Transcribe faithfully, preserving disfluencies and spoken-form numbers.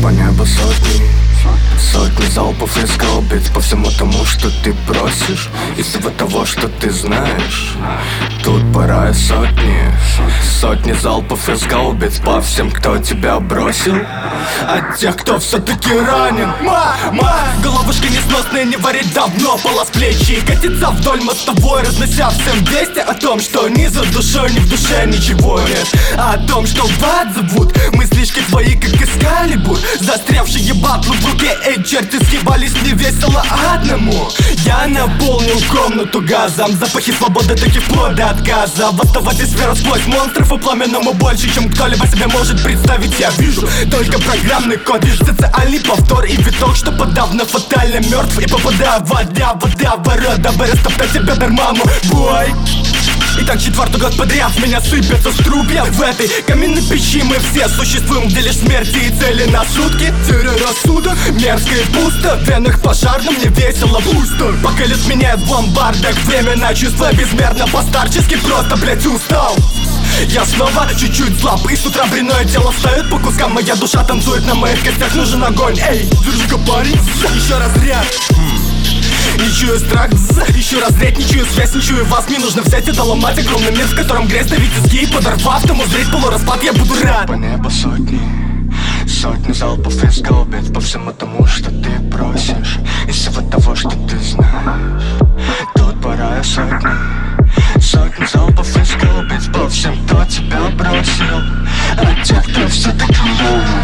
небу сотни, сотни залпов из гаубиц по всему тому, что ты просишь. И всего того, что ты знаешь. Тут пора сотни, сотни залпов из гаубиц по всем, кто тебя бросил. А тех, кто все-таки ранен. Ма, ма, головушки несносные, не варить давно. Полос плечи и катится вдоль мостовой, разнося всем вести о том, что ни за душой, ни в душе ничего нет. А о том, что в ад зовут мыслишки твои, как Экскалибур. Застрявшие батлы в руке, эй, черти съебались не весело одному. Я наполнил комнату газом, запахи свободы таки вплоть до отказа. Восставать из сферу сквозь монстров и пламенному больше, чем кто-либо себе может представить. Я вижу только программный код, социальный повтор и виток, что подавно фатально мертв. И попадая в вода, вода, ворот, дабы растоптать тебя дарма, мой бой. И так четвертый год подряд с меня сыпятся струпья. В этой каменной печи мы все существуем, где лишь смерти и цели на сутки. Теря рассудок, мерзко и пусто. В венах пожарным мне весело пусто. Пока лес меняет в ломбардах, времена чувства безмерно постарчески. Просто, блять, устал. Я снова чуть-чуть слаб, и с утра бревное тело встает по кускам. Моя душа танцует на моих костях, нужен огонь. Эй, держи-ка, парень, еще раз ряд. Не чую страх, еще раз речь, не чую связь, не чую вас. Мне нужно взять и доломать огромный мир, в котором грязь давить изги. Подорвав, тому зреть полураспад, я буду рад. По небу сотни, сотни залпов из гаубиц по всему тому, что ты просишь. И всего того, что ты знаешь. Тут пора сотни, сотни залпов из гаубиц по всем, кто тебя бросил. А тех, кто все-таки